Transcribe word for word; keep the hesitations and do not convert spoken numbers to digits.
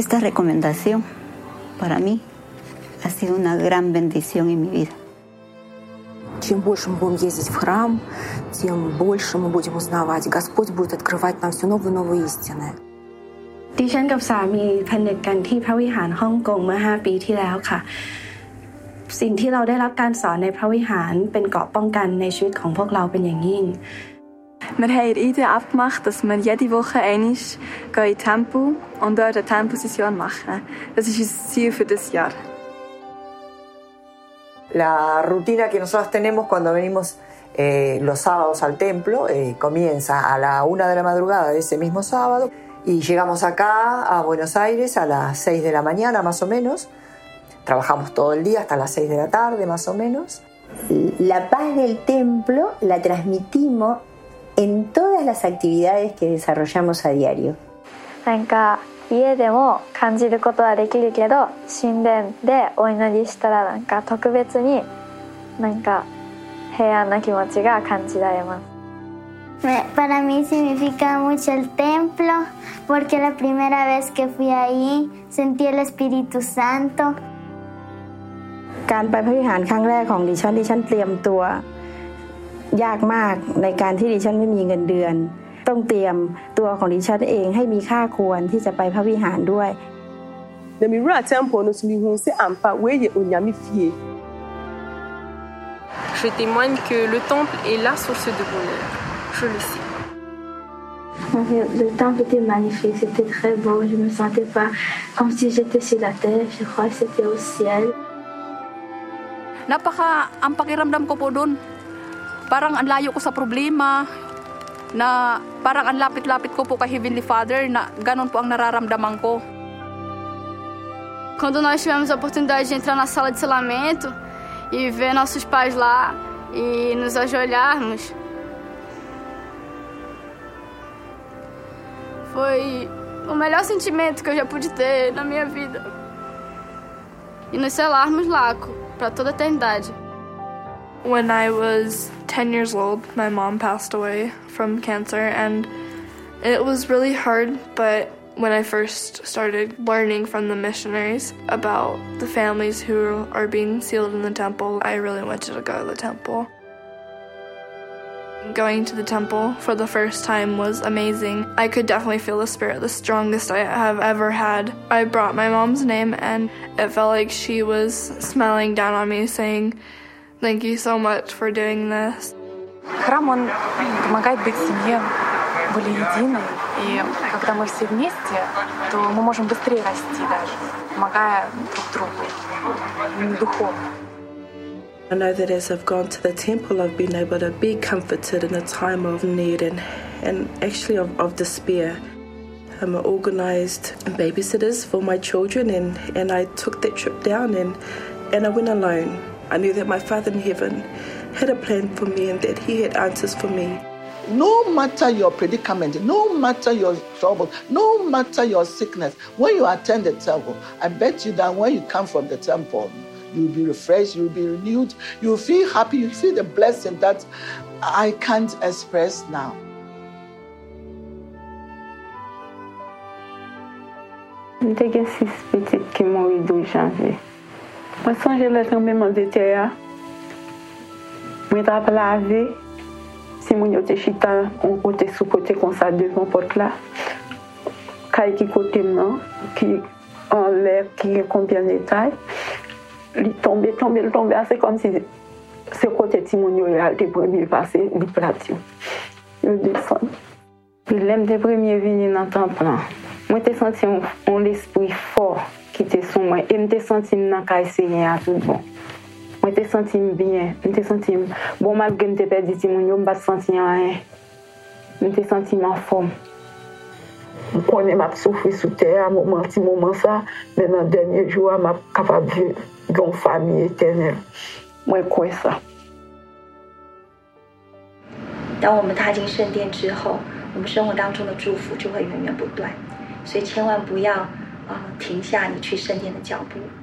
Esta recomendación para mí ha sido una gran bendición en mi vida. Чем больше мы будем ездить в храм, тем больше мы будем узнавать. Господь будет открывать нам все новые и новые истины. ดิฉันกับสามีพนึกกันที่พระวิหารฮ่องกงเมื่อห้าปีที่แล้วค่ะสิ่งที่เราได้รับการสอนในพระวิหารเป็นเกราะป้องกันในชีวิตของพวกเราเป็นอย่างยิ่ง Wir haben in Ida abgemacht, dass wir jede Woche einmal in den Tempel und dort eine Tempelsession machen. Das ist unser Ziel für das Jahr. La rutina que nosotros tenemos cuando venimos eh, los sábados al templo eh, comienza a la una de la madrugada de ese mismo sábado y llegamos acá a Buenos Aires a las seis de la mañana más o menos. Trabajamos todo el día hasta las seis de la tarde más o menos. La paz del templo la transmitimos en todas las actividades que desarrollamos a diario. なんか家でも感じることはできるけど神殿でお祈りしたらなんか特別になんか平安な気持ちが感じられます。 Para mí significa mucho el templo porque la primera vez que fui ahí sentí el Espíritu Santo. การไปพระวิหารครั้งแรกของดิฉันดิฉันเตรียมตัวยากมากในการที่ดิฉันไม่มีเงินเดือนต้องเตรียมตัวของดิฉันเองให้มีค่าควรที่จะไปพระวิหารด้วย Na mi wura temple no so mi hu se ampa we ye onyame fie. Je témoigne que le temple est la source de bonheur. Je le sais. Le temple était magnifique, c'était très beau. Je me sentais pas comme si j'étais sur la terre. Je crois que c'était au ciel. Napaka ang pakiramdam ko po doon. Parang ang layo ko sa problema. Na parang ang lapit-lapit ko po kay Heavenly Father na ganun po ang nararamdaman ko. Quando nós tivemos a oportunidade de entrar na sala de selamento e ver nossos pais lá e nos ajoelharmos, foi o melhor sentimento que eu já pude ter na minha vida. E nos selarmos lá para toda a eternidade. When I was ten years old, my mom passed away from cancer, and it was really hard, but when I first started learning from the missionaries about the families who are being sealed in the temple, I really wanted to go to the temple. Going to the temple for the first time was amazing. I could definitely feel the spirit, the strongest I have ever had. I brought my mom's name, and it felt like she was smiling down on me, saying, "Thank you so much for doing this." Храм, он помогает быть в семье более единой. И когда мы все вместе, то мы можем быстрее расти даже, помогая друг другу, духовно. I know that as I've gone to the temple, I've been able to be comforted in a time of need and, and actually of, of despair. I'm organised babysitters for my children, and, and I took that trip down and, and I went alone. I knew that my Father in heaven had a plan for me and that He had answers for me. No matter your predicament, no matter your trouble, no matter your sickness, when you attend the temple, I bet you that when you come from the temple, you'll be refreshed, you'll be renewed, you'll feel happy, you'll feel the blessing that I can't express now. J'ai six petites qui m'ont eu douze janvier. Moi, songe le temps même en été, moi, je laver. Si mon yote chita, on côté sous côté comme ça devant porte là. Kai qui côté non, qui en l'air, qui est combien de taille. Il tombe, tombe, il tombe, c'est comme si ce côté Timonio a été premier passé, il plate. Il descend. Il aime des premiers venir dans le temple. Moi, j'ai senti un, un esprit fort qui était sur moi. Et j'ai senti que j'ai à tout bon. Moi, j'ai senti bien. J'ai senti bon, malgré que j'ai perdu Timonio, je ne me senti rien. J'ai senti ma forme. Je connais ma souffrir sous terre, à un moment, petit moment ça, mais dans le dernier jour, je suis capable de vivre une famille éternelle. Moi, je crois ça. 当我们踏进圣殿之后，我们生活当中的祝福就会源源不断，所以千万不要呃停下你去圣殿的脚步。